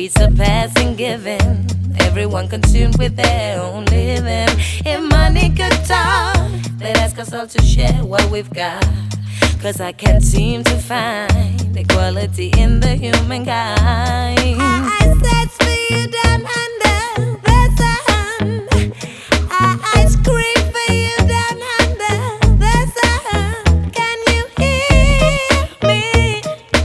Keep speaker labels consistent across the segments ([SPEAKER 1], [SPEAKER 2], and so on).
[SPEAKER 1] surpassing giving. Everyone consumed with their own living. If money could talk, they'd ask us all to share what we've got. Cause I can't seem to find equality in the humankind. I search for you down under the sun. I scream for you down under the sun. Can you hear me?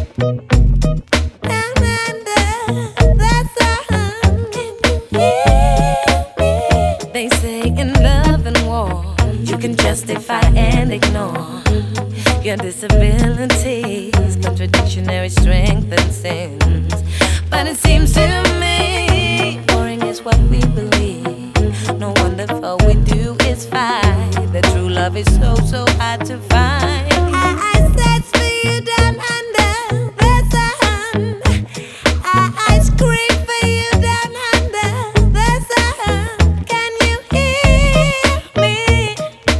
[SPEAKER 1] Down under the sun. Can you hear me? They say in love and war, you can justify and ignore your disabilities, contradictionary strength and sins. But it seems to me, boring is what we believe. No wonder all we do is fight. The true love is so, so hard to find. I search for you down under the sun. I scream for you down under the sun. Can you hear me?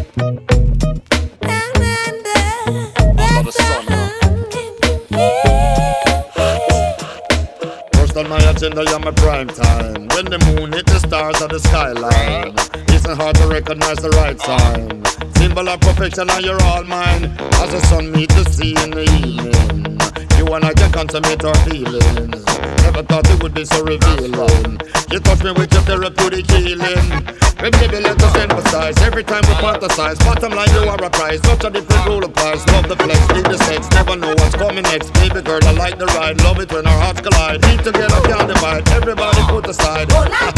[SPEAKER 1] Down under the sun.
[SPEAKER 2] First on my agenda, you're my prime time. When the moon hit the stars of the skyline, isn't hard to recognize the right sign. Symbol of perfection, and you're all mine. As the sun meets the sea in the evening, you and I can consummate our feelings. Never thought it would be so revealing. You touch me with your therapeutic healing. Baby, let us emphasize every time we fantasize. Bottom line, you are a prize. Such a different rule applies. Love the flex, need the sex. Never know what's coming next. Baby girl, I like the ride. Love it when our hearts collide. Need together, can't divide. Everybody put aside.